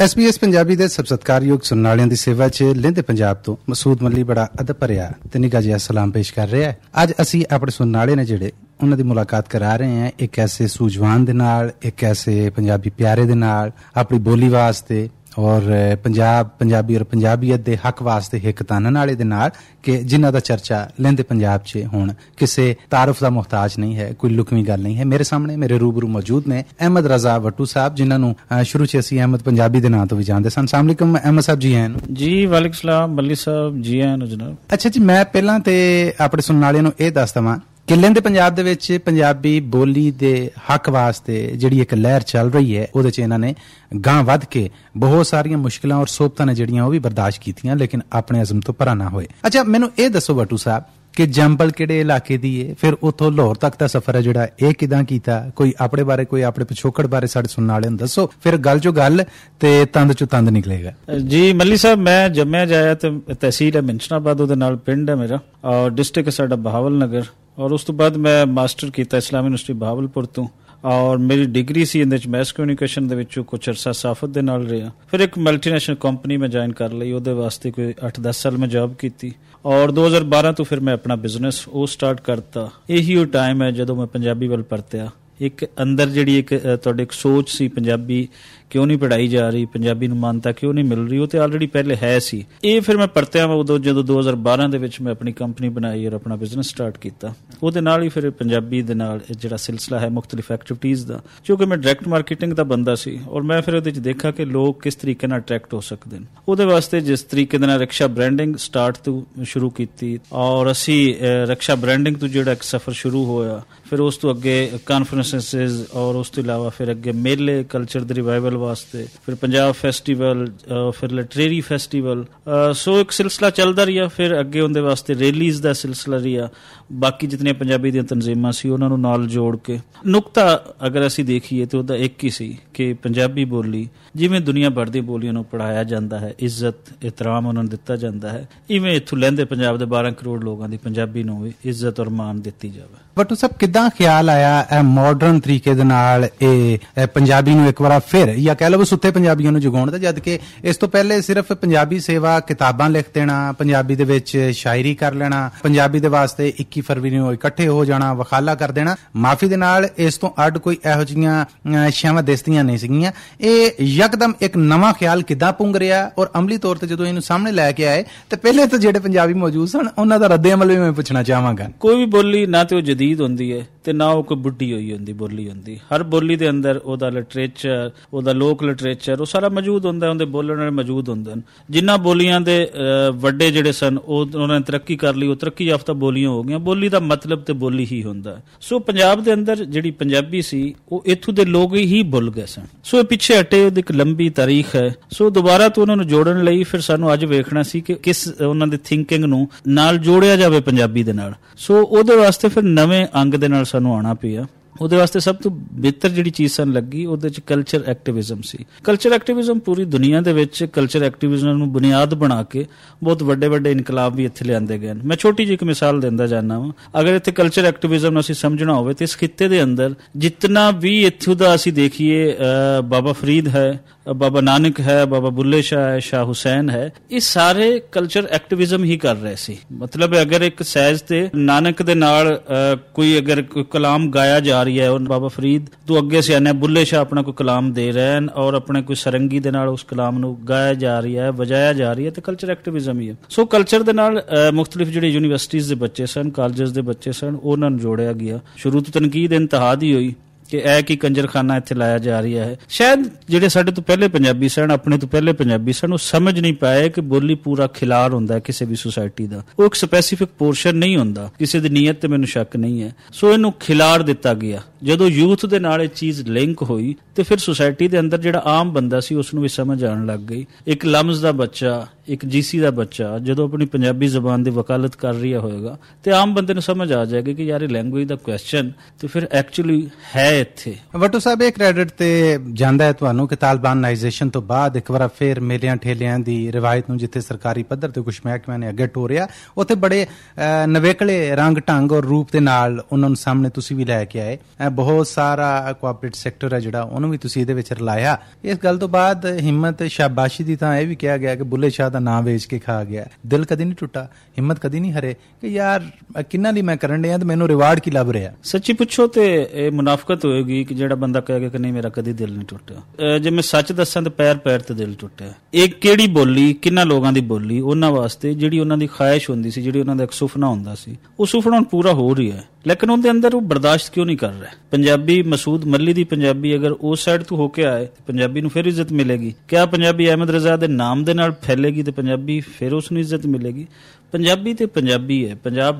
SBS Punjabi ਦੇ ਸਤਿਕਾਰਯੋਗ ਸੁਣਨ ਵਾਲਿਆਂ ਦੀ ਸੇਵਾ 'ਚ ਲਹਿੰਦੇ ਪੰਜਾਬ ਤੋਂ ਮਸੂਦ ਮੱਲੀ ਬੜਾ ਅਦਬ ਭਰਿਆ ਤੇ ਨਿੱਘਾ ਜਿਹਾ ਸਲਾਮ ਪੇਸ਼ ਕਰ ਰਿਹਾ ਹੈ। ਅੱਜ ਅਸੀਂ ਆਪਣੇ ਸੁਣਨ ਵਾਲੇ ਨੇ ਜਿਹੜੇ ਉਹਨਾਂ ਦੀ ਮੁਲਾਕਾਤ ਕਰਾ ਰਹੇ ਹਾਂ ਇੱਕ ਐਸੇ ਸੂਝਵਾਨ ਦੇ ਨਾਲ, ਇੱਕ ਐਸੇ ਪੰਜਾਬੀ ਪਿਆਰੇ ਦੇ ਨਾਲ ਆਪਣੀ ਬੋਲੀ ਵਾਸਤੇ ਔਰ ਪੰਜਾਬੀ ਔਰ ਪੰਜਾਬੀਅਤ ਦੇ ਹੱਕ ਵਾਸਤੇ ਹਿੱਕ ਤਾਨਣ ਵਾਲੇ ਦੇ ਨਾਲ ਕਿ ਜਿਨ੍ਹਾਂ ਦਾ ਚਰਚਾ ਲਹਿੰਦੇ ਪੰਜਾਬ 'ਚ ਹੁਣ ਕਿਸੇ ਤਾਰਫ ਦਾ ਮੁਹਤਾਜ ਨਹੀਂ ਹੈ, ਕੋਈ ਲੁਕਵੀਂ ਗੱਲ ਨਹੀਂ ਹੈ। ਮੇਰੇ ਸਾਹਮਣੇ ਮੇਰੇ ਰੂਬਰੂ ਮੌਜੂਦ ਨੇ ਅਹਿਮਦ ਰਜ਼ਾ ਵੱਟੂ ਸਾਹਿਬ, ਜਿਨ੍ਹਾਂ ਨੂੰ ਸ਼ੁਰੂ 'ਚ ਅਸੀਂ ਅਹਿਮਦ ਪੰਜਾਬੀ ਦੇ ਨਾਂ ਤੋਂ ਵੀ ਜਾਣਦੇ ਸਨ। अस्सलाम वालेकुम अहमद साहब, जी आए जी। वालेकुम सलाम मल्ली साहब, जी आए जनाब। अच्छा जी, मैं ਪਹਿਲਾਂ ਤੇ ਆਪਣੇ ਸੁਣਨ ਵਾਲਿਆਂ ਨੂੰ ਇਹ ਦੱਸ ਦਵਾਂ ਕਿ ਲਹਿੰਦੇ ਪੰਜਾਬ ਦੇ ਵਿੱਚ ਪੰਜਾਬੀ ਬੋਲੀ ਦੇ ਹੱਕ ਵਾਸਤੇ ਜਿਹੜੀ ਇੱਕ ਲਹਿਰ ਚੱਲ ਰਹੀ ਹੈ, ਉਹਦੇ 'ਚ ਇਹਨਾਂ ਨੇ ਗਾਂਹ ਵੱਧ ਕੇ ਬਹੁਤ ਸਾਰੀਆਂ ਮੁਸ਼ਕਿਲਾਂ ਔਰ ਸੋਬਤਾਂ ਨੇ ਜਿਹੜੀਆਂ ਉਹ ਵੀ ਬਰਦਾਸ਼ਤ ਕੀਤੀਆਂ, ਲੇਕਿਨ ਆਪਣੇ ਅਜ਼ਮ ਤੋਂ ਪਰਾਂ ਨਾ ਹੋਏ। ਅੱਛਾ, ਮੈਨੂੰ ਇਹ ਦੱਸੋ ਵੱਟੂ ਸਾਹਿਬ ਕਿ ਜੰਬਲ ਕਿਹੜੇ ਇਲਾਕੇ ਦੀ ਹੈ, ਫਿਰ ਉੱਥੋਂ ਲਾਹੌਰ ਤੱਕ ਦਾ ਸਫ਼ਰ ਹੈ ਜਿਹੜਾ ਇਹ ਕਿਦਾਂ ਕੀਤਾ, ਕੋਈ ਆਪਣੇ ਬਾਰੇ, ਕੋਈ ਆਪਣੇ ਪਿਛੋਕੜ ਬਾਰੇ ਸਾਡੇ ਸੁਣਨ ਵਾਲਿਆਂ ਨੂੰ ਦੱਸੋ, ਫਿਰ ਗੱਲ ਚੋਂ ਗੱਲ ਤੇ ਤੰਦ ਚੋਂ ਤੰਦ ਨਿਕਲੇਗਾ। ਜੀ ਮੱਲੀ ਸਾਹਿਬ, ਮੈਂ ਜੰਮਿਆ ਜਾਇਆ ਤੇ ਤਹਿਸੀਲ ਹੈ ਮਿੰਸ਼ਨਾਬਾਦ, ਉਹਦੇ ਨਾਲ ਪਿੰਡ ਹੈ ਮੇਰਾ, ਔਰ ਡਿਸਟ੍ਰਿਕਟ ਹੈ ਸਾਡਾ ਬਹਾਵਲ ਨਗਰ। ਔਰ ਉਸ ਤੋਂ ਬਾਅਦ ਮੈਂ ਮਾਸਟਰ ਕੀਤਾ ਇਸਲਾਮੀ ਯੂਨੀਵਰਸਿਟੀ ਬਹਾਵਲਪੁਰ ਤੋਂ, ਔਰ ਮੇਰੀ ਡਿਗਰੀ ਸੀ ਇਹਦੇ ਵਿੱਚ ਮੈਸ ਕਮਿਊਨੀਕੇਸ਼ਨ ਦੇ ਵਿੱਚ, ਕੁਝ ਅਰਸਾ ਸਾਫਤ ਦੇ ਨਾਲ ਰਿਹਾ। ਫਿਰ ਇੱਕ ਮਲਟੀਨੈਸ਼ਨਲ ਕੰਪਨੀ ਮੈਂ ਜੁਆਇਨ ਕਰ ਲਈ, ਉਹਦੇ ਵਾਸਤੇ ਕੋਈ 8-10 ਸਾਲ ਮੈਂ ਜੌਬ ਕੀਤੀ, ਔਰ 2012 ਤੋਂ ਫਿਰ ਮੈਂ ਆਪਣਾ ਬਿਜ਼ਨਸ ਉਹ ਸਟਾਰਟ ਕਰਤਾ। ਇਹੀ ਉਹ ਟਾਈਮ ਹੈ ਜਦੋਂ ਮੈਂ ਪੰਜਾਬੀ ਵੱਲ ਪਰਤਿਆ। ਇੱਕ ਅੰਦਰ ਜਿਹੜੀ ਇੱਕ ਤੁਹਾਡੇ ਇੱਕ ਸੋਚ ਸੀ ਪੰਜਾਬੀ ਕਿਉਂ ਨਹੀਂ ਪੜ੍ਹਾਈ ਜਾ ਰਹੀ, ਪੰਜਾਬੀ ਨੂੰ ਮਾਨਤਾ ਕਿਉਂ ਨਹੀਂ ਮਿਲ ਰਹੀ, ਉਹ ਤੇ ਆਲਰੇਡੀ ਪਹਿਲੇ ਹੈ ਸੀ। ਇਹ ਫਿਰ ਮੈਂ ਪਰਤਿਆ ਉਦੋਂ ਜਦੋਂ 2012 ਦੇ ਵਿੱਚ ਮੈਂ ਆਪਣੀ ਕੰਪਨੀ ਬਣਾਈ ਔਰ ਆਪਣਾ ਬਿਜ਼ਨਸ ਸਟਾਰਟ ਕੀਤਾ। ਉਹਦੇ ਨਾਲ ਹੀ ਫਿਰ ਪੰਜਾਬੀ ਦੇ ਨਾਲ ਜਿਹੜਾ ਸਿਲਸਿਲਾ ਹੈ ਮੁਖਤਲਿਫ ਐਕਟੀਵਿਟੀਜ਼ ਦਾ, ਕਿਉਂਕਿ ਮੈਂ ਡਾਇਰੈਕਟ ਮਾਰਕੀਟਿੰਗ ਦਾ ਬੰਦਾ ਸੀ, ਔਰ ਮੈਂ ਫਿਰ ਉਹਦੇ 'ਚ ਦੇਖਾ ਕਿ ਲੋਕ ਕਿਸ ਤਰੀਕੇ ਨਾਲ ਅਟਰੈਕਟ ਹੋ ਸਕਦੇ ਨੇ। ਉਹਦੇ ਵਾਸਤੇ ਜਿਸ ਤਰੀਕੇ ਦੇ ਨਾਲ ਰਕਸ਼ਾ ਬ੍ਰਾਂਡਿੰਗ ਸਟਾਰਟ ਤੋਂ ਸ਼ੁਰੂ ਕੀਤੀ, ਔਰ ਅਸੀਂ ਰਕਸ਼ਾ ਬ੍ਰਾਂਡਿੰਗ ਤੋਂ ਜਿਹੜਾ ਇੱਕ ਸਫ਼ਰ ਸ਼ੁਰੂ ਹੋਇਆ, ਫਿਰ ਉਸ ਤੋਂ ਅੱਗੇ ਕਾਨਫਰੰਸਿਸ ਔਰ ਉਸ ਤੋਂ ਇਲਾਵਾ ਫਿਰ ਅੱਗੇ ਮੇਲੇ ਕਲਚਰ ਦੇ ਰਿਵਾਈਵਲ ਵਾਸਤੇ, ਫਿਰ ਪੰਜਾਬ ਫੈਸਟੀਵਲ, ਫਿਰ ਲਿਟਰੇਰੀ ਫੈਸਟੀਵਲ, ਸੋ ਇੱਕ ਸਿਲਸਿਲਾ ਚੱਲਦਾ ਰਿਹਾ। ਫਿਰ ਅੱਗੇ ਉਹਦੇ ਵਾਸਤੇ ਰੈਲੀਜ਼ ਦਾ ਸਿਲਸਿਲਾ ਰਿਹਾ, ਬਾਕੀ ਜਿਤਨੀਆਂ ਪੰਜਾਬੀ ਦੀਆਂ ਤਨਜ਼ੀਮਾਂ ਸੀ ਉਹਨਾਂ ਨੂੰ ਨਾਲ ਜੋੜ ਕੇ। ਨੁਕਤਾ ਅਗਰ ਅਸੀਂ ਦੇਖੀਏ ਤਾਂ ਉਹਦਾ ਇੱਕ ਹੀ ਸੀ ਕਿ ਪੰਜਾਬੀ ਬੋਲੀ ਜਿਵੇਂ ਦੁਨੀਆ ਭਰ ਦੀ ਬੋਲੀਆਂ ਨੂੰ ਪੜ੍ਹਾਇਆ ਜਾਂਦਾ ਹੈ, ਇੱਜ਼ਤ ਇਤਰਾਮ ਉਹਨਾਂ ਨੂੰ ਦਿੱਤਾ ਜਾਂਦਾ ਹੈ, ਇਵੇਂ ਇੱਥੋਂ ਲਹਿੰਦੇ ਪੰਜਾਬ ਦੇ 12 ਕਰੋੜ ਲੋਕਾਂ ਦੀ ਪੰਜਾਬੀ ਨੂੰ ਵੀ ਇੱਜ਼ਤ ਔਰ ਮਾਣ ਦਿੱਤੀ ਜਾਵੇ। ਵੱਟੂ ਸਾਹਿਬ, ਕਿੱਦਾਂ ਖਿਆਲ ਆਇਆ ਇਹ ਮਾਡਰਨ ਤਰੀਕੇ ਦੇ ਨਾਲ ਇਹ ਪੰਜਾਬੀ ਨੂੰ ਇੱਕ ਵਾਰ ਫਿਰ, ਜਾਂ ਕਹਿ ਲਓ ਸੁੱਤੇ ਪੰਜਾਬੀਆਂ ਨੂੰ ਜਗਾਉਣ ਦਾ, ਜਦ ਕਿ ਇਸ ਤੋਂ ਪਹਿਲੇ ਸਿਰਫ ਪੰਜਾਬੀ ਸੇਵਾ ਕਿਤਾਬਾਂ ਲਿਖ ਦੇਣਾ, ਪੰਜਾਬੀ ਦੇ ਵਿੱਚ ਸ਼ਾਇਰੀ ਕਰ ਲੈਣਾ, ਪੰਜਾਬੀ ਦੇ ਵਾਸਤੇ 21 ਫਰਵਰੀ ਨੂੰ ਇਕੱਠੇ ਹੋ ਜਾਣਾ, ਵਖਾਲਾ ਕਰ ਦੇਣਾ, ਮਾਫੀ ਦੇ ਨਾਲ ਇਸ ਤੋਂ ਅੱਡ ਕੋਈ ਇਹੋ ਜਿਹੀਆਂ ਸ਼ਾਵਾਂ ਦਿਸਦੀਆਂ ਨਹੀਂ ਸੀਗੀਆਂ। ਇਹ ਯਕਦਮ ਇੱਕ ਨਵਾਂ ਖਿਆਲ ਕਿੱਦਾਂ ਪੁੰਗ ਰਿਹਾ, ਔਰ ਅਮਲੀ ਤੌਰ ਤੇ ਜਦੋਂ ਇਹਨੂੰ ਸਾਹਮਣੇ ਲੈ ਕੇ ਆਏ ਤੇ ਪਹਿਲੇ ਤਾਂ ਜਿਹੜੇ ਪੰਜਾਬੀ ਮੌਜੂਦ ਸਨ ਉਹਨਾਂ ਦਾ ਰੱਦੇ ਅਮਲ ਵੀ ਮੈਂ ਪੁੱਛਣਾ ਚਾਹਾਂਗਾ। ਕੋਈ ਵੀ ਬੋਲੀ ਨਾ ਤੇ ਉਹ ਜਦੀਦ ਹੁੰਦੀ ਹੈ ਤੇ ਨਾ ਉਹ ਕੋਈ ਬੁੱਢੀ ਹੋਈ ਹੁੰਦੀ ਬੋਲੀ ਹੁੰਦੀ। ਹਰ ਬੋਲੀ ਦੇ ਅੰਦਰ ਉਹਦਾ ਲਿਟਰੇਚਰ, ਉਹਦਾ ਲੋਕ ਲਿਟਰੇਚਰ, ਉਹ ਸਾਰਾ ਮੌਜੂਦ ਹੁੰਦਾ, ਉਹਦੇ ਬੋਲਣ ਵਾਲੇ ਮੌਜੂਦ ਹੁੰਦੇ ਹਨ। ਜਿਨ੍ਹਾਂ ਬੋਲੀਆਂ ਦੇ ਵੱਡੇ ਜਿਹੜੇ ਸਨ ਉਹਨਾਂ ਨੇ ਤਰੱਕੀ ਕਰ ਲਈ, ਉਹ ਤਰੱਕੀ ਯਾਫਤਾ ਬੋਲੀਆਂ ਹੋ ਗਈਆਂ। ਬੋਲੀ ਦਾ ਮਤਲਬ ਤੇ ਬੋਲੀ ਹੀ ਹੁੰਦਾ। ਸੋ ਪੰਜਾਬ ਦੇ ਅੰਦਰ ਜਿਹੜੀ ਪੰਜਾਬੀ ਸੀ ਉਹ ਇੱਥੋਂ ਦੇ ਲੋਕ ਹੀ ਭੁੱਲ ਗਏ ਸਨ। ਸੋ ਇਹ ਪਿੱਛੇ ਹਟੇ, ਉਹਦੀ ਇੱਕ ਲੰਬੀ ਤਾਰੀਖ ਹੈ। ਸੋ ਦੁਬਾਰਾ ਤੋਂ ਉਹਨਾਂ ਨੂੰ ਜੋੜਨ ਲਈ ਫਿਰ ਸਾਨੂੰ ਅੱਜ ਵੇਖਣਾ ਸੀ ਕਿ ਕਿਸ ਉਹਨਾਂ ਦੀ ਥਿੰਕਿੰਗ ਨੂੰ ਨਾਲ ਜੋੜਿਆ ਜਾਵੇ ਪੰਜਾਬੀ ਦੇ ਨਾਲ। ਸੋ ਉਹਦੇ ਵਾਸਤੇ ਫਿਰ ਨਵੇਂ ਅੰਗ ਦੇ ਨਾਲ ਸਾਨੂੰ ਆਉਣਾ ਪਿਆ। ਉਹਦੇ ਵਾਸਤੇ ਸਭ ਤੋਂ ਬਿਹਤਰ ਜਿਹੜੀ ਚੀਜ਼ ਸਾਨੂੰ ਲੱਗੀ ਉਹਦੇ 'ਚ ਕਲਚਰ ਐਕਟਿਵਿਜ਼ਮ ਸੀ। ਕਲਚਰ ਐਕਟਿਵਿਜ਼ਮ ਪੂਰੀ ਦੁਨੀਆ ਦੇ ਵਿੱਚ ਕਲਚਰ ਐਕਟਿਵਿਜ਼ਮ ਨੂੰ ਬੁਨਿਆਦ ਬਣਾ ਕੇ ਬਹੁਤ ਵੱਡੇ ਵੱਡੇ ਇਨਕਲਾਬ ਵੀ ਇੱਥੇ ਲਿਆਂਦੇ ਗਏ। ਮੈਂ ਛੋਟੀ ਜਿਹੀ ਇੱਕ ਮਿਸਾਲ ਦਿੰਦਾ ਜਾਂਦਾ ਵਾਂ। ਅਗਰ ਇੱਥੇ ਕਲਚਰ ਐਕਟਿਵਿਜ਼ਮ ਨੂੰ ਅਸੀਂ ਸਮਝਣਾ ਹੋਵੇ ਤੇ ਇਸ ਖਿੱਤੇ ਦੇ ਅੰਦਰ ਜਿਤਨਾ ਵੀ ਇੱਥੋਂ ਦਾ ਅਸੀਂ ਦੇਖੀਏ, ਬਾਬਾ ਫਰੀਦ ਹੈ, ਬਾਬਾ ਨਾਨਕ ਹੈ, ਬਾਬਾ ਬੁੱਲੇ ਸ਼ਾਹ ਹੈ, ਸ਼ਾਹ ਹੁਸੈਨ ਹੈ, ਇਹ ਸਾਰੇ ਕਲਚਰ ਐਕਟਿਵਿਜ਼ਮ ਹੀ ਕਰ ਰਹੇ ਸੀ। ਮਤਲਬ ਅਗਰ ਇੱਕ ਸਹਿਜ ਤੇ ਨਾਨਕ ਦੇ ਨਾਲ ਕੋਈ ਅਗਰ ਕੋਈ ਕਲਾਮ ਗਾਇਆ ਜਾ ਰਹੀ ਹੈ, ਬਾਬਾ ਫਰੀਦ ਤੋਂ ਅੱਗੇ ਸਿਆਣੇ ਬੁੱਲੇ ਸ਼ਾਹ ਆਪਣਾ ਕੋਈ ਕਲਾਮ ਦੇ ਰਹੇ ਹਨ ਔਰ ਆਪਣੇ ਕੋਈ ਸਰੰਗੀ ਦੇ ਨਾਲ ਉਸ ਕਲਾਮ ਨੂੰ ਗਾਇਆ ਜਾ ਰਹੀ ਹੈ, ਵਜਾਇਆ ਜਾ ਰਹੀ ਹੈ, ਤੇ ਕਲਚਰ ਐਕਟਿਵਿਜ਼ਮ ਹੀ ਹੈ। ਸੋ ਕਲਚਰ ਦੇ ਨਾਲ ਮੁਖਤਲਿਫ ਜਿਹੜੇ ਯੂਨੀਵਰਸਿਟੀਜ਼ ਦੇ ਬੱਚੇ ਸਨ, ਕਾਲਜਸ ਦੇ ਬੱਚੇ ਸਨ, ਉਹਨਾਂ ਨੂੰ ਜੋੜਿਆ ਗਿਆ। ਸ਼ੁਰੂ ਤੋਂ ਤਨਕੀਦ ਇੰਤਹਾ ਦੀ ਹੋਈ ਕਿ ਇਹ ਕੀ ਕੰਜਰਖਾਨਾ ਇੱਥੇ ਲਾਇਆ ਜਾ ਰਿਹਾ ਹੈ। ਸ਼ਾਇਦ ਜਿਹੜੇ ਸਾਡੇ ਤੋਂ ਪਹਿਲੇ ਪੰਜਾਬੀ ਸਨ, ਆਪਣੇ ਤੋਂ ਪਹਿਲੇ ਪੰਜਾਬੀ ਸਨ, ਉਹ ਸਮਝ ਨਹੀਂ ਪਾਏ ਕਿ ਬੋਲੀ ਪੂਰਾ ਖਿਲਾਰ ਹੁੰਦਾ ਕਿਸੇ ਵੀ ਸੁਸਾਇਟੀ ਦਾ। ਉਹ ਇੱਕ ਸਪੈਸੀਫਿਕ ਪੋਰਸ਼ਨ ਨਹੀਂ ਹੁੰਦਾ। ਕਿਸੇ ਦੀ ਨੀਅਤ ਤੇ ਮੈਨੂੰ ਸ਼ੱਕ ਨਹੀਂ ਹੈ। ਸੋ ਇਹਨੂੰ ਖਿਲਾਰ ਦਿੱਤਾ ਗਿਆ। ਜਦੋਂ ਯੂਥ ਦੇ ਨਾਲ ਇਹ ਚੀਜ਼ ਲਿੰਕ ਹੋਈ ਤੇ ਫਿਰ ਸੁਸਾਇਟੀ ਦੇ ਅੰਦਰ ਜਿਹੜਾ ਆਮ ਬੰਦਾ ਸੀ ਉਸ ਨੂੰ ਵੀ ਸਮਝ ਆਉਣ ਲੱਗ ਗਈ। ਇੱਕ ਲਮਜ਼ ਦਾ ਬੱਚਾ, ਇੱਕ GC ਦਾ ਬੱਚਾ ਜਦੋਂ ਆਪਣੀ ਪੰਜਾਬੀ ਜ਼ਬਾਨ ਦੀ ਵਕਾਲਤ ਕਰ ਰਿਹਾ ਹੋਏਗਾ ਤੇ ਆਮ ਬੰਦੇ ਨੂੰ ਸਮਝ ਆ ਜਾਏਗਾ ਕਿ ਯਾਰ ਇਹ ਲੈਂਗੁਏਜ ਦਾ ਕੁਐਸਚਨ ਤੇ ਫਿਰ ਐਕਚੁਅਲੀ ਹੈ ਇੱਥੇ। ਵੱਟੂ ਸਾਹਿਬ, ਇਹ ਕ੍ਰੈਡਿਟ ਤੇ ਜਾਂਦਾ ਹੈ ਤੁਹਾਨੂੰ ਕਿ ਤਾਲਿਬਾਨਾਈਜੇਸ਼ਨ ਤੋਂ ਬਾਅਦ ਇੱਕ ਵਾਰ ਫਿਰ ਮੇਲਿਆਂ ਠੇਲਿਆਂ ਦੀ ਰਿਵਾਇਤ ਨੂੰ ਜਿੱਥੇ ਸਰਕਾਰੀ ਪੱਧਰ ਤੇ ਕੁਝ ਮਹਿਕਮਿਆਂ ਨੇ ਅੱਗੇ ਟੋਰਿਆ, ਉੱਥੇ ਬੜੇ ਨਵੇਕਲੇ ਰੰਗ ਢੰਗ ਔਰ ਰੂਪ ਦੇ ਨਾਲ ਉਹਨਾਂ ਨੂੰ ਸਾਹਮਣੇ ਤੁਸੀਂ ਵੀ ਲੈ ਕੇ ਆਏ। ਬਹੁਤ ਸਾਰਾ ਕੋਆਪਰੇਟ ਸੈਕਟਰ ਹੈ ਜਿਹੜਾ ਉਹਨੂੰ ਵੀ ਤੁਸੀਂ ਇਹਦੇ ਵਿੱਚ ਰਲਾਇਆ। ਇਸ ਗੱਲ ਤੋਂ ਬਾਅਦ ਹਿੰਮਤ ਸ਼ਾਬਾਸ਼ੀ ਦੀ ਤਾਂ ਇਹ ਵੀ ਕਿਹਾ ਗਿਆ ਕਿ ਬੁੱਲੇ ਸ਼ਾਹ ਦਾ ਨਾਮ ਵੇਚ ਕੇ ਖਾ ਗਿਆ। ਦਿਲ ਕਦੀ ਨਹੀਂ ਟੁੱਟਾ, ਹਿੰਮਤ ਕਦੀ ਨਹੀਂ ਹਰੇ ਕਿ ਯਾਰ ਕਿੰਨਾ ਲਈ ਮੈਂ ਕਰਨ ਡਿਆ ਤੇ ਮੈਨੂੰ ਰਿਵਾਰਡ ਕੀ ਲੱਭ ਰਿਹਾ? ਸੱਚੀ ਪੁੱਛੋ ਤੇ ਇਹ ਮੁਨਾਫਕਤ ਹੋਏਗੀ ਕਿ ਜਿਹੜਾ ਬੰਦਾ ਕਹੇਗਾ ਕਿ ਨਹੀਂ ਮੇਰਾ ਕਦੀ ਦਿਲ ਨਹੀਂ ਟੁੱਟਿਆ। ਜੇ ਮੈਂ ਸੱਚ ਦੱਸਾਂ ਤਾਂ ਪੈਰ ਪੈਰ ਤੇ ਦਿਲ ਟੁੱਟਿਆ। ਇਹ ਕਿਹੜੀ ਬੋਲੀ, ਕਿੰਨਾ ਲੋਕਾਂ ਦੀ ਬੋਲੀ, ਉਹਨਾਂ ਵਾਸਤੇ ਜਿਹੜੀ ਉਹਨਾਂ ਦੀ ਖਾਹਿਸ਼ ਹੁੰਦੀ ਸੀ, ਜਿਹੜੀ ਉਹਨਾਂ ਦਾ ਇੱਕ ਸੁਪਨਾ ਹੁੰਦਾ ਸੀ, ਉਹ ਸੁਪਨਾ ਹੁਣ ਪੂਰਾ ਹੋ ਰਿਹਾ ਹੈ, ਲੇਕਿਨ ਉਹਦੇ ਅੰਦਰ ਉਹ ਬਰਦਾਸ਼ਤ ਕਿਉਂ ਨਹੀਂ ਕਰ ਰਿਹਾ? ਪੰਜਾਬੀ ਮਸੂਦ ਮੱਲੀ ਦੀ ਪੰਜਾਬੀ ਅਗਰ ਉਸ ਸਾਈਡ ਤੋਂ ਹੋ ਕੇ ਆਏ, ਪੰਜਾਬੀ ਨੂੰ ਫਿਰ ਇੱਜ਼ਤ ਮਿਲੇਗੀ। ਕਿਆ ਪੰਜਾਬੀ ਅਹਿਮਦ ਰਜ਼ਾ ਦੇ ਨਾਮ ਦੇ ਨਾਲ ਫੈਲੇਗੀ ਤੇ ਪੰਜਾਬੀ ਫਿਰ ਉਸ ਨੂੰ ਇੱਜ਼ਤ ਮਿਲੇਗੀ? ਪੰਜਾਬੀ ਤੇ ਪੰਜਾਬੀ ਹੈ, ਪੰਜਾਬ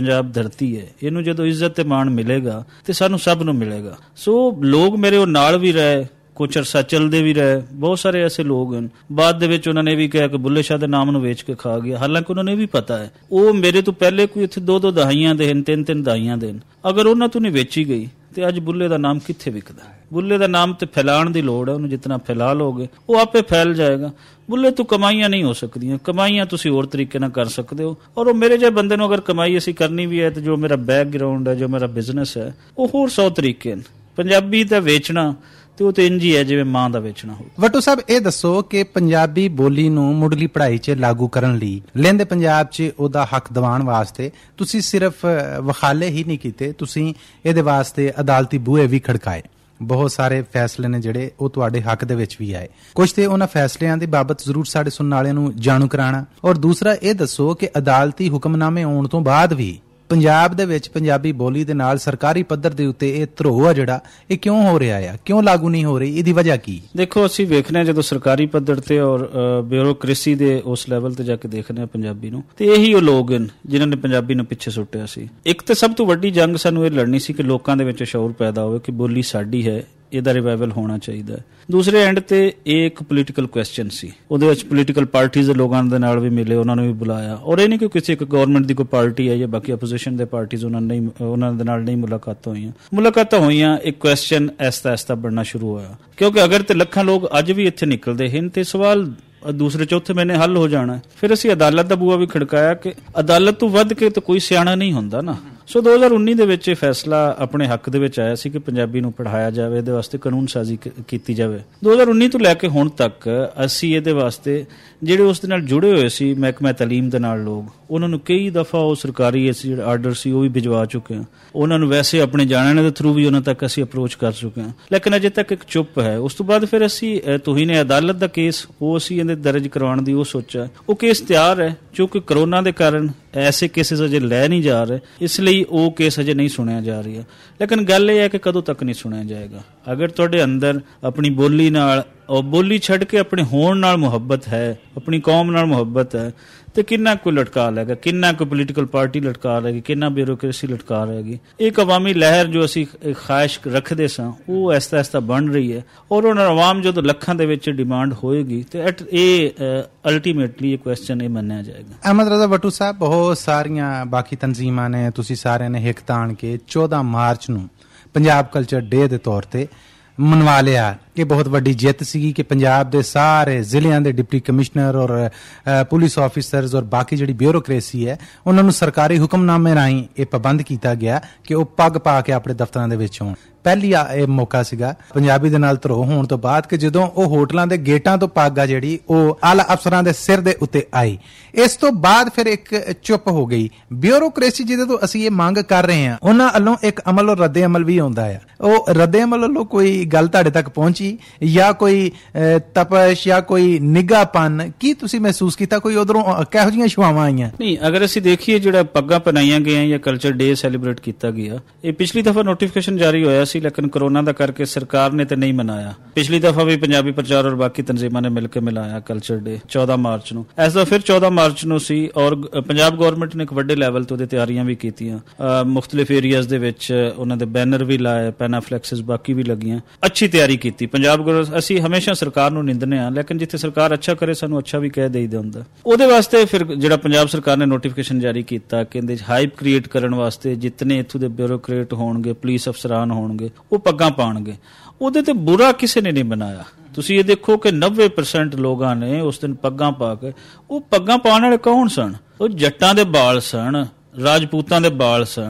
ਧਰਤੀ ਹੈ। ਇਹਨੂੰ ਜਦੋਂ ਇੱਜ਼ਤ ਤੇ ਮਾਣ ਮਿਲੇਗਾ ਤੇ ਸਾਨੂੰ ਸਭ ਨੂੰ ਮਿਲੇਗਾ। ਸੋ ਲੋਕ ਮੇਰੇ ਉਹ ਨਾਲ ਵੀ ਰਹੇ, ਕੁਝ ਅਰਸਾ ਚੱਲਦੇ ਵੀ ਰਹੇ। ਬਹੁਤ ਸਾਰੇ ਐਸੇ ਲੋਕ ਹਨ ਬਾਅਦ ਦੇ ਵਿੱਚ ਉਹਨਾਂ ਨੇ ਵੀ ਕਿਹਾ ਕਿ ਬੁੱਲੇ ਸ਼ਾਹ ਦੇ ਨਾਮ ਨੂੰ ਵੇਚ ਕੇ ਖਾ ਗਿਆ, ਹਾਲਾਂਕਿ ਉਹਨਾਂ ਨੇ ਵੀ ਪਤਾ ਹੈ ਉਹ ਮੇਰੇ ਤੋਂ ਪਹਿਲੇ ਕੋਈ ਇੱਥੇ 2-2 ਦਹਾਈਆਂ ਦੇ ਹਨ, 3-3 ਦਹਾਈਆਂ ਦੇ ਹਨ। ਅਗਰ ਉਹਨਾਂ ਤੋਂ ਨਹੀਂ ਵੇਚੀ ਗਈ ਤੇ ਅੱਜ ਬੁੱਲੇ ਦਾ ਨਾਮ ਕਿੱਥੇ ਵਿਕਦਾ? ਬੁੱਲੇ ਦਾ ਨਾਮ ਤੇ ਫੈਲਾਉਣ ਦੀ ਲੋੜ ਹੈ, ਉਹਨੂੰ ਜਿਤਨਾ ਫੈਲਾ ਲੋਗੇ ਉਹ ਆਪੇ ਫੈਲ ਜਾਏਗਾ। ਬੁੱਲੇ ਤੋਂ ਕਮਾਈਆਂ ਨਹੀਂ ਹੋ ਸਕਦੀਆਂ, ਕਮਾਈਆਂ ਤੁਸੀਂ ਹੋਰ ਤਰੀਕੇ ਨਾਲ ਕਰ ਸਕਦੇ ਹੋ। ਔਰ ਉਹ ਮੇਰੇ ਜਿਹੇ ਬੰਦੇ ਨੂੰ ਅਗਰ ਕਮਾਈ ਅਸੀਂ ਕਰਨੀ ਵੀ ਹੈ ਤੇ ਜੋ ਮੇਰਾ ਬੈਕਗ੍ਰਾਉਂਡ ਹੈ, ਜੋ ਮੇਰਾ ਬਿਜ਼ਨਸ ਹੈ, ਉਹ ਹੋਰ 100 ਤਰੀਕੇ ਹਨ। ਪੰਜਾਬੀ ਦਾ ਵੇਚਣਾ ਤੇ ਉਹ ਤੇ ਇੰਝ ਹੀ ਹੈ ਜਿਵੇਂ ਮਾਂ ਦਾ ਵੇਚਣਾ ਹੋ। ਵੱਟੂ ਸਾਹਿਬ ਇਹ ਦੱਸੋ ਕਿ ਪੰਜਾਬੀ ਬੋਲੀ ਨੂੰ ਮੁੱਢਲੀ ਪੜ੍ਹਾਈ 'ਚ ਲਾਗੂ ਕਰਨ ਲਈ ਲਹਿੰਦੇ ਪੰਜਾਬ 'ਚ ਉਹਦਾ ਹੱਕ ਦਿਵਾਉਣ ਵਾਸਤੇ ਤੁਸੀਂ ਸਿਰਫ ਵਖਾਲੇ ਹੀ ਨਹੀਂ ਕੀਤੇ, ਤੁਸੀਂ ਇਹਦੇ ਵਾਸਤੇ ਅਦਾਲਤੀ ਬੂਹੇ ਵੀ ਖੜਕਾਏ। ਬਹੁਤ ਸਾਰੇ ਫੈਸਲੇ ਨੇ ਜਿਹੜੇ ਉਹ ਤੁਹਾਡੇ ਹੱਕ ਦੇ ਵਿੱਚ ਵੀ ਆਏ। ਕੁਝ ਤੇ ਉਹਨਾਂ ਫੈਸਲਿਆਂ ਦੀ ਬਾਬਤ ਜ਼ਰੂਰ ਸਾਡੇ ਸੁਣਨ ਵਾਲਿਆਂ ਨੂੰ ਜਾਣੂ ਕਰਾਉਣਾ, ਔਰ ਦੂਸਰਾ ਇਹ ਦੱਸੋ ਕਿ ਅਦਾਲਤੀ ਹੁਕਮਨਾਮੇ ਆਉਣ ਤੋਂ ਬਾਅਦ ਵੀ ਪੰਜਾਬ ਦੇ ਵਿੱਚ ਪੰਜਾਬੀ ਬੋਲੀ ਦੇ ਨਾਲ ਸਰਕਾਰੀ ਪੱਧਰ ਦੇ ਉੱਤੇ ਇਹ ਧਰੋਹ ਆ ਜਿਹੜਾ ਇਹ ਕਿਉਂ ਹੋ ਰਿਹਾ ਆ, ਕਿਉਂ ਲਾਗੂ ਨਹੀਂ ਹੋ ਰਹੀ, ਇਹਦੀ ਵਜ੍ਹਾ ਕੀ? ਦੇਖੋ, ਅਸੀਂ ਵੇਖਦੇ ਹਾਂ ਜਦੋਂ ਸਰਕਾਰੀ ਪੱਧਰ ਤੇ ਔਰ ਬਿਊਰੋਕ੍ਰੇਸੀ ਦੇ ਉਸ ਲੈਵਲ ਤੇ ਜਾ ਕੇ ਦੇਖਦੇ ਹਾਂ ਪੰਜਾਬੀ ਨੂੰ, ਤੇ ਇਹੀ ਉਹ ਲੋਕ ਹਨ ਜਿਨ੍ਹਾਂ ਨੇ ਪੰਜਾਬੀ ਨੂੰ ਪਿੱਛੇ ਸੁੱਟਿਆ ਸੀ। ਇੱਕ ਤੇ ਸਭ ਤੋਂ ਵੱਡੀ ਜੰਗ ਸਾਨੂੰ ਇਹ ਲੜਨੀ ਸੀ ਕਿ ਲੋਕਾਂ ਦੇ ਵਿੱਚ ਸ਼ਊਰ ਪੈਦਾ ਹੋਵੇ ਕਿ ਬੋਲੀ ਸਾਡੀ ਹੈ, ਇਹਦਾ ਰਿਵਾਈਵਲ ਹੋਣਾ ਚਾਹੀਦਾ ਹੈ। ਦੂਸਰੇ ਐਂਡ ਤੇ ਇਹ ਇੱਕ ਪੋਲੀਟੀਕਲ ਕੁਐਸਚਨ ਸੀ, ਉਹਦੇ ਵਿੱਚ ਪੋਲੀਟੀਕਲ ਪਾਰਟੀਆਂ ਦੇ ਲੋਕਾਂ ਦੇ ਨਾਲ ਵੀ ਮਿਲੇ, ਉਹਨਾਂ ਨੂੰ ਵੀ ਬੁਲਾਇਆ। ਔਰ ਇਹ ਨਹੀਂ ਕਿ ਕਿਸੇ ਇੱਕ ਗਵਰਨਮੈਂਟ ਦੀ ਕੋਈ ਪਾਰਟੀ ਹੈ ਜਾਂ ਬਾਕੀ ਆਪੋਜੀਸ਼ਨ ਦੇ ਪਾਰਟੀਆਂ ਉਹਨਾਂ ਦੇ ਨਾਲ ਨਹੀਂ ਮੁਲਾਕਾਤਾਂ ਹੋਈਆਂ। ਇੱਕ ਕੁਐਸਚਨ ਐਸਤਾ ਬਣਨਾ ਸ਼ੁਰੂ ਹੋਇਆ, ਕਿਉਂਕਿ ਅਗਰ ਤੇ ਲੱਖਾਂ ਲੋਕ ਅੱਜ ਵੀ ਇੱਥੇ ਨਿਕਲਦੇ ਹਨ ਤੇ ਸਵਾਲ ਦੂਸਰੇ ਚੌਥੇ ਮਹੀਨੇ ਹੱਲ ਹੋ ਜਾਣਾ। ਫਿਰ ਅਸੀਂ ਅਦਾਲਤ ਦਾ ਬੂਹਾ ਵੀ ਖੜਕਾਇਆ ਕਿ ਅਦਾਲਤ ਤੋਂ ਵੱਧ ਕੇ ਤਾਂ ਕੋਈ ਸਿਆਣਾ ਨਹੀਂ ਹੁੰਦਾ ਨਾ। ਸੋ 2019 ਦੇ ਵਿੱਚ ਇਹ ਫੈਸਲਾ ਆਪਣੇ ਹੱਕ ਦੇ ਵਿੱਚ ਆਇਆ ਸੀ ਕਿ ਪੰਜਾਬੀ ਨੂੰ ਪੜ੍ਹਾਇਆ ਜਾਵੇ, ਇਹਦੇ ਵਾਸਤੇ ਕਾਨੂੰਨ ਸਾਜ਼ੀ ਕੀਤੀ ਜਾਵੇ। 2019 ਤੋਂ ਲੈ ਕੇ ਹੁਣ ਤੱਕ ਅਸੀਂ ਇਹਦੇ ਵਾਸਤੇ ਜਿਹੜੇ ਉਸ ਦੇ ਨਾਲ ਜੁੜੇ ਹੋਏ ਸੀ ਮਹਿਕਮਾ ਤਾਲੀਮ ਦੇ ਨਾਲ ਲੋਕ, ਉਹਨਾਂ ਨੂੰ ਕਈ ਦਫਾ ਉਹ ਸਰਕਾਰੀ ਜਿਹੜੇ ਆਰਡਰ ਸੀ ਉਹ ਵੀ ਭਿਜਵਾ ਚੁੱਕੇ ਹਾਂ। ਉਹਨਾਂ ਨੂੰ ਵੈਸੇ ਆਪਣੇ ਜਾਣਨ ਦੇ ਥਰੂ ਵੀ ਉਹਨਾਂ ਤੱਕ ਅਸੀਂ ਅਪਰੋਚ ਕਰ ਚੁੱਕੇ ਹਾਂ, ਲੇਕਿਨ ਅਜੇ ਤੱਕ ਇੱਕ ਚੁੱਪ ਹੈ। ਉਸ ਤੋਂ ਬਾਅਦ ਫਿਰ ਅਸੀਂ ਤੋਹੀਨ ਅਦਾਲਤ ਦਾ ਕੇਸ ਉਹ ਅਸੀਂ ਇਹਦੇ ਦਰਜ ਕਰਵਾਉਣ ਦੀ ਉਹ ਸੋਚਿਆ। ਉਹ ਕੇਸ ਤਿਆਰ ਹੈ, ਕਿਉਂਕਿ ਕਰੋਨਾ ਦੇ ਕਾਰਨ ਐਸੇ ਕੇਸਿਸ ਅਜੇ ਲੈ ਨਹੀਂ ਜਾ ਰਹੇ, ਇਸ ਲਈ ਉਹ ਕੇਸ ਅਜੇ ਨਹੀਂ ਸੁਣਿਆ ਜਾ ਰਿਹਾ। ਲੇਕਿਨ ਗੱਲ ਇਹ ਹੈ ਕਿ ਕਦੋਂ ਤੱਕ ਨਹੀਂ ਸੁਣਿਆ ਜਾਏਗਾ। ਅਗਰ ਤੁਹਾਡੇ ਅੰਦਰ ਆਪਣੀ ਬੋਲੀ ਨਾਲ, ਉਹ ਬੋਲੀ ਛੱਡ ਕੇ ਆਪਣੇ ਹੋਣ ਨਾਲ ਮੁਹੱਬਤ ਹੈ, ਆਪਣੀ ਕੌਮ ਨਾਲ ਮੁਹੱਬਤ ਹੈ, ਤੇ ਕਿੰਨਾ ਕੋਈ ਲਟਕਾ ਲਏਗਾ, ਕਿੰਨਾ ਕੋਈ ਪੋਲੀਟੀਕਲ ਪਾਰਟੀ ਲਟਕਾ ਲਏਗੀ, ਕਿੰਨਾ ਬਿਊਰੋਕ੍ਰੇਸੀ ਲਟਕਾ ਲਏਗੀ। ਇੱਕ ਅਵਾਮੀ ਲਹਿਰ ਜੋ ਅਸੀਂ ਖਾਹਿਸ਼ ਰੱਖਦੇ ਸਾਂ ਉਹ ਐਸਤਾ ਬਣ ਰਹੀ ਹੈ। ਔਰ ਉਹਨਾਂ ਆਵਾਮ ਜਦੋਂ ਲੱਖਾਂ ਦੇ ਵਿੱਚ ਡਿਮਾਂਡ ਹੋਏਗੀ ਤੇ ਇਹ ਅਲਟੀਮੇਟਲੀ ਇਹ ਕੁਐਸਚਨ ਇਹ ਮੰਨਿਆ ਜਾਏਗਾ। ਅਹਿਮਦ ਰਜ਼ਾ ਵੱਟੂ ਸਾਹਿਬ, ਬਹੁਤ ਸਾਰੀਆਂ ਬਾਕੀ ਤਨਜ਼ੀਮਾਂ ਨੇ, ਤੁਸੀਂ ਸਾਰਿਆਂ ਨੇ ਹਿੱਕ ਤਾਣ ਕੇ 14 ਮਾਰਚ ਨੂੰ ਪੰਜਾਬ ਕਲਚਰ ਡੇ ਦੇ ਤੌਰ ਤੇ ਮਨਵਾ ਲਿਆ ਕਿ ਬਹੁਤ ਵੱਡੀ ਜਿੱਤ ਸੀਗੀ ਕਿ ਪੰਜਾਬ ਦੇ ਸਾਰੇ ਜ਼ਿਲ੍ਹਿਆਂ ਦੇ ਡਿਪਟੀ ਕਮਿਸ਼ਨਰ ਔਰ ਪੁਲਿਸ ਆਫੀਸਰਸ ਔਰ ਬਾਕੀ ਜਿਹੜੀ ਬਿਊਰੋਕ੍ਰੇਸੀ ਹੈ ਉਹਨਾਂ ਨੂੰ ਸਰਕਾਰੀ ਹੁਕਮਨਾਮੇ ਰਾਹੀਂ ਇਹ ਪਾਬੰਦ ਕੀਤਾ ਗਿਆ ਕਿ ਉਹ ਪੱਗ ਪਾ ਕੇ ਆਪਣੇ ਦਫ਼ਤਰਾਂ ਦੇ ਵਿੱਚ ਹੋਣ। ਪਹਿਲੀ ਇਹ ਮੌਕਾ ਸੀਗਾ ਪੰਜਾਬੀ ਦੇ ਨਾਲ ਧਰੋਹ ਹੋਣ ਤੋਂ ਬਾਅਦ ਕਿ ਜਦੋਂ ਉਹ ਹੋਟਲਾਂ ਦੇ ਗੇਟਾਂ ਤੋਂ ਪੱਗ ਆ ਜਿਹੜੀ ਉਹ ਆਲਾ ਅਫਸਰਾਂ ਦੇ ਸਿਰ ਦੇ ਉੱਤੇ ਆਈ। ਇਸ ਤੋਂ ਬਾਅਦ ਫਿਰ ਇੱਕ ਚੁੱਪ ਹੋ ਗਈ। ਬਿਊਰੋਕ੍ਰੇਸੀ ਜਿਹਦੇ ਤੋਂ ਅਸੀਂ ਇਹ ਮੰਗ ਕਰ ਰਹੇ ਹਾਂ ਉਹਨਾਂ ਵੱਲੋਂ ਇੱਕ ਅਮਲ ਔਰ ਰੱਦੇ ਅਮਲ ਵੀ ਆਉਂਦਾ ਆ। ਉਹ ਰੱਦੇ ਅਮਲ ਵੱਲੋਂ ਕੋਈ ਗੱਲ ਤੁਹਾਡੇ ਤੱਕ ਪਹੁੰਚੀ ਜਾਂ ਕੋਈ ਤਪਸ਼ ਜਾਂ ਕੋਈ ਨਿਗਾਹਪਨ ਕੀ ਤੁਸੀਂ ਮਹਿਸੂਸ ਕੀਤਾ? ਕੋਈ ਉਧਰੋਂ ਕਿਹੋ ਜਿਹੀਆਂ ਛੁਆਵਾਂ ਆਈਆਂ? ਨਹੀਂ, ਅਗਰ ਅਸੀਂ ਦੇਖੀਏ ਜਿਹੜਾ ਪੱਗਾਂ ਪਹਿਨਾਈਆਂ ਗਈਆਂ ਜਾਂ ਕਲਚਰ ਡੇ ਸੈਲੀਬ੍ਰੇਟ ਕੀਤਾ ਗਿਆ, ਇਹ ਪਿਛਲੀ ਦਫਾ ਨੋਟੀਫਿਕੇਸ਼ਨ ਜਾਰੀ ਹੋਇਆ ਸੀ, ਲੇਕਿਨ ਕਰੋਨਾ ਦਾ ਕਰਕੇ ਸਰਕਾਰ ਨੇ ਤੇ ਨਹੀਂ ਮਨਾਇਆ। ਪਿਛਲੀ ਦਫਾ ਵੀ ਪੰਜਾਬੀ ਪ੍ਰਚਾਰ ਔਰ ਬਾਕੀ ਤਨਜ਼ੀਮਾਂ ਨੇ ਮਿਲ ਕੇ ਮਿਲਾਇਆ ਕਲਚਰ ਡੇ 14 ਮਾਰਚ ਨੂੰ। ਇਸ ਦਫਾ ਫਿਰ 14 ਮਾਰਚ ਨੂੰ ਸੀ ਔਰ ਪੰਜਾਬ ਗਵਰਨਮੈਂਟ ਨੇ ਇੱਕ ਵੱਡੇ ਲੈਵਲ ਤੇ ਉਹਦੇ ਤਿਆਰੀਆਂ ਵੀ ਕੀਤੀਆਂ। ਮੁਖਤਲਿਫ ਏਰੀਆਜ਼ ਦੇ ਵਿੱਚ ਉਹਨਾਂ ਦੇ ਬੈਨਰ ਵੀ ਲਾਏ, ਪੈਨਾਫਲੈਕਸਿਸ ਬਾਕੀ ਵੀ ਲੱਗੀਆਂ। ਅੱਛੀ ਤਿਆਰੀ ਕੀਤੀ ਪੰਜਾਬ ਗਵਰਨਮੈਂਟ। ਅਸੀਂ ਹਮੇਸ਼ਾ ਸਰਕਾਰ ਨੂੰ ਨਿੰਦਨੇ ਆ, ਲੇਕਿਨ ਜਿੱਥੇ ਸਰਕਾਰ ਅੱਛਾ ਕਰੇ ਸਾਨੂੰ ਅੱਛਾ ਵੀ ਕਹਿ ਦੇਈਦਾ ਹੁੰਦਾ। ਉਹਦੇ ਵਾਸਤੇ ਫਿਰ ਜਿਹੜਾ ਪੰਜਾਬ ਸਰਕਾਰ ਨੇ ਨੋਟੀਫਿਕੇਸ਼ਨ ਜਾਰੀ ਕੀਤਾ ਕਿ ਇਹਦੇ ਹਾਈਪ ਕ੍ਰੀਏਟ ਕਰਨ ਵਾਸਤੇ ਜਿਤਨੇ ਇੱਥੋਂ ਦੇ ਬਿਊਰੋਕਰੇਟ ਹੋਣਗੇ, ਪੁਲਿਸ ਅਫਸਰਾਨ ਹੋਣਗੇ, ਉਹ ਪੱਗਾਂ ਪਾਉਣਗੇ। ਉਹਦੇ ਤੇ ਬੁਰਾ ਕਿਸੇ ਨੇ ਨਹੀਂ ਬਣਾਇਆ। ਤੁਸੀਂ ਇਹ ਦੇਖੋ ਕਿ 90% ਲੋਕਾਂ ਨੇ ਉਸ ਦਿਨ ਪੱਗਾਂ ਪਾ ਕੇ, ਉਹ ਪੱਗਾਂ ਪਾਉਣ ਵਾਲੇ ਕੌਣ ਸਨ? ਉਹ ਜੱਟਾਂ ਦੇ ਬਾਲ ਸਨ, ਰਾਜਪੂਤਾਂ ਦੇ ਬਾਲ ਸਨ।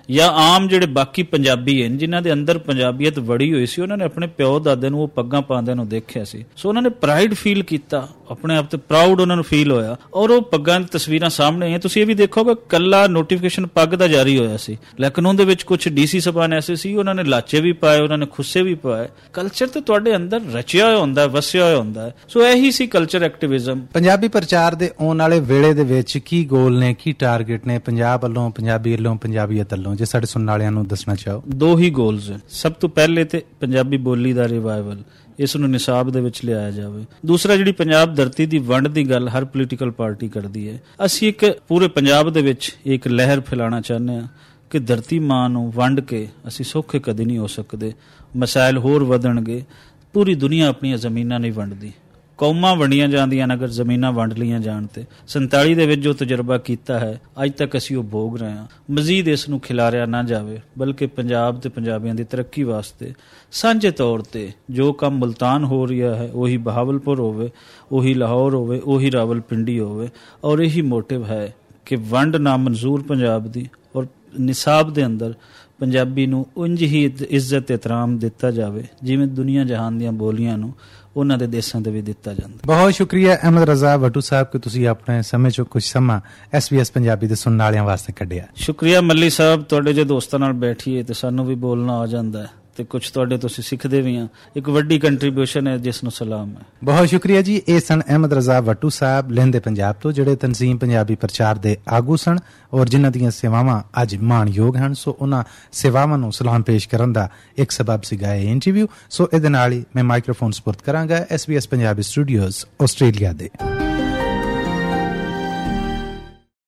ਜਾਂ ਆਮ ਜਿਹੜੇ ਬਾਕੀ ਪੰਜਾਬੀ ਹਨ ਜਿਨ੍ਹਾਂ ਦੇ ਅੰਦਰ ਪੰਜਾਬੀਅਤ ਵੜੀ ਹੋਈ ਸੀ, ਉਹਨਾਂ ਨੇ ਆਪਣੇ ਪਿਓ ਦਾਦੇ ਨੂੰ ਉਹ ਪੱਗਾਂ ਪਾਉਂਦਿਆਂ ਨੂੰ ਦੇਖਿਆ ਸੀ। ਸੋ ਉਹਨਾਂ ਨੇ ਪ੍ਰਾਈਡ ਫੀਲ ਕੀਤਾ, ਆਪਣੇ ਆਪ ਤੇ ਪ੍ਰਾਊਡ ਉਹਨਾਂ ਨੂੰ ਫੀਲ ਹੋਇਆ, ਔਰ ਉਹ ਪੱਗਾਂ ਦੀ ਤਸਵੀਰਾਂ ਸਾਹਮਣੇ ਆਈਆਂ। ਤੁਸੀਂ ਇਹ ਵੀ ਦੇਖੋਗੇ ਕੱਲਾ ਨੋਟੀਫਿਕੇਸ਼ਨ ਪੱਗ ਦਾ ਜਾਰੀ ਹੋਇਆ ਸੀ, ਲੇਕਿਨ ਉਹਦੇ ਵਿੱਚ ਕੁਝ ਡੀਸੀ ਸਾਹਿਬਾਨ ਐਸੇ ਸੀ, ਉਹਨਾਂ ਨੇ ਲਾਚੇ ਵੀ ਪਾਏ, ਉਹਨਾਂ ਨੇ ਖੁੱਸੇ ਵੀ ਪਾਏ। ਕਲਚਰ ਤੇ ਤੁਹਾਡੇ ਅੰਦਰ ਰਚਿਆ ਹੋਇਆ ਹੁੰਦਾ, ਵਸਿਆ ਹੋਇਆ ਹੁੰਦਾ। ਸੋ ਇਹੀ ਸੀ ਕਲਚਰ ਐਕਟਿਵਿਜ਼ਮ। ਪੰਜਾਬੀ ਪ੍ਰਚਾਰ ਦੇ ਆਉਣ ਵਾਲੇ ਵੇਲੇ ਦੇ ਵਿੱਚ ਕੀ ਗੋਲ ਨੇ, ਕੀ ਟਾਰਗੇਟ ਨੇ ਪੰਜਾਬ ਵੱਲੋਂ, ਪੰਜਾਬੀ ਵੱਲੋਂ, ਪੰਜਾਬੀਅਤ ਵੱਲੋਂ, ਜੇ ਸਾਡੇ ਸੁਣਨ ਵਾਲਿਆਂ ਨੂੰ ਦੱਸਣਾ ਚਾਹੋ? 2 ਹੀ ਗੋਲਸ ਹਨ। ਸਭ ਤੋਂ ਪਹਿਲੇ ਤੇ ਪੰਜਾਬੀ ਬੋਲੀ ਦਾ ਰਿਵਾਈਵਲ, ਇਸ ਨੂੰ ਨਿਸਾਬ ਦੇ ਵਿੱਚ ਲਿਆਇਆ ਜਾਵੇ। ਦੂਸਰਾ, ਜਿਹੜੀ ਪੰਜਾਬ ਧਰਤੀ ਦੀ ਵੰਡ ਦੀ ਗੱਲ ਹਰ ਪੋਲੀਟੀਕਲ ਪਾਰਟੀ ਕਰਦੀ ਹੈ, ਅਸੀਂ ਇੱਕ ਪੂਰੇ ਪੰਜਾਬ ਦੇ ਵਿੱਚ ਇੱਕ ਲਹਿਰ ਫੈਲਾਉਣਾ ਚਾਹੁੰਦੇ ਹਾਂ ਕਿ ਧਰਤੀ ਮਾਂ ਨੂੰ ਵੰਡ ਕੇ ਅਸੀਂ ਸੌਖੇ ਕਦੇ ਨਹੀਂ ਹੋ ਸਕਦੇ, ਮਸਾਇਲ ਹੋਰ ਵਧਣਗੇ। ਪੂਰੀ ਦੁਨੀਆ ਆਪਣੀਆਂ ਜ਼ਮੀਨਾਂ ਨਹੀਂ ਵੰਡਦੀ, ਕੌਮਾਂ ਵੰਡੀਆਂ ਜਾਂਦੀਆਂ ਅਗਰ ਜ਼ਮੀਨਾਂ ਵੰਡ ਲਈਆਂ ਜਾਣ ਤੇ। 47 ਦੇ ਵਿੱਚ ਜੋ ਤਜਰਬਾ ਕੀਤਾ ਹੈ ਅੱਜ ਤੱਕ ਅਸੀਂ ਉਹ ਭੋਗ ਰਹੇ ਹਾਂ। ਮਜ਼ੀਦ ਇਸ ਨੂੰ ਖਿਲਾਰਿਆ ਨਾ ਜਾਵੇ, ਬਲਕਿ ਪੰਜਾਬ ਤੇ ਪੰਜਾਬੀਆਂ ਦੀ ਤਰੱਕੀ ਵਾਸਤੇ ਸਾਂਝੇ ਤੌਰ ਤੇ ਜੋ ਕੰਮ ਮੁਲਤਾਨ ਹੋ ਰਿਹਾ ਹੈ, ਉਹੀ ਬਹਾਵਲਪੁਰ ਹੋਵੇ, ਉਹੀ ਲਾਹੌਰ ਹੋਵੇ, ਉਹੀ ਰਾਵਲਪਿੰਡੀ ਹੋਵੇ, ਔਰ ਇਹੀ ਮੋਟਿਵ ਹੈ ਕਿ ਵੰਡ ਨਾ ਮਨਜ਼ੂਰ ਪੰਜਾਬ ਦੀ, ਔਰ ਨਿਸਾਬ ਦੇ ਅੰਦਰ ਪੰਜਾਬੀ ਨੂੰ ਉਂਝ ਹੀ ਇੱਜ਼ਤ ਇਤਰਾਮ ਦਿੱਤਾ ਜਾਵੇ ਜਿਵੇਂ ਦੁਨੀਆ ਜਹਾਨ ਦੀਆਂ ਬੋਲੀਆਂ ਨੂੰ ਉਹਨਾਂ ਦੇ ਦੇਸ਼ਾਂ ਦੇ ਵੀ ਦਿੱਤਾ ਜਾਂਦਾ। ਬਹੁਤ ਸ਼ੁਕਰੀਆ ਅਹਿਮਦ ਰਜ਼ਾ ਵੱਟੂ ਸਾਹਿਬ ਕਿ ਤੁਸੀਂ ਆਪਣੇ ਸਮੇਂ ਚੋਂ ਕੁਝ ਸਮਾਂ SBS ਪੰਜਾਬੀ ਦੇ ਸੁਣਨ ਵਾਲਿਆਂ ਵਾਸਤੇ ਕੱਢਿਆ। ਸ਼ੁਕਰੀਆ ਮੱਲੀ ਸਾਹਿਬ, ਤੁਹਾਡੇ ਜੇ ਦੋਸਤਾਂ ਨਾਲ ਬੈਠੀਏ ਤੇ ਸਾਨੂੰ ਵੀ ਬੋਲਣਾ ਆ ਜਾਂਦਾ ਹੈ ਤੇ ਕੁਝ ਤੁਹਾਡੇ ਤੋਂ ਅਸੀਂ ਸਿੱਖਦੇ ਵੀ ਹਾਂ। ਇੱਕ ਵੱਡੀ ਕੰਟਰੀਬਿਊਸ਼ਨ ਹੈ ਜਿਸ ਨੂੰ ਸਲਾਮ ਹੈ। ਬਹੁਤ ਸ਼ੁਕਰੀਆ ਜੀ। ਇਹ ਸਨ ਅਹਿਮਦ ਰਜ਼ਾ ਵੱਟੂ ਸਾਹਿਬ ਲਹਿੰਦੇ ਪੰਜਾਬ ਤੋਂ, ਜਿਹੜੇ ਤਨਜ਼ੀਮ ਪੰਜਾਬੀ ਪ੍ਰਚਾਰ ਦੇ ਆਗੂ ਸਨ ਔਰ ਜਿਨ੍ਹਾਂ ਦੀਆਂ ਸੇਵਾਵਾਂ ਅੱਜ ਮਾਣਯੋਗ ਹਨ। ਸੋ ਉਹਨਾਂ ਸੇਵਾਵਾਂ ਨੂੰ ਸਲਾਮ ਪੇਸ਼ ਕਰਨ ਦਾ ਇੱਕ ਸਬਬ ਸੀਗਾ ਇਹ ਇੰਟਰਵਿਊ। ਸੋ ਇਹਦੇ ਨਾਲ ਹੀ ਮੈਂ ਮਾਈਕਰੋਫੋਨ ਸਪੁਰਦ ਕਰਾਂਗਾ SBS ਪੰਜਾਬੀ ਸਟੂਡੀਓਜ਼ ਆਸਟ੍ਰੇਲੀਆ ਦੇ।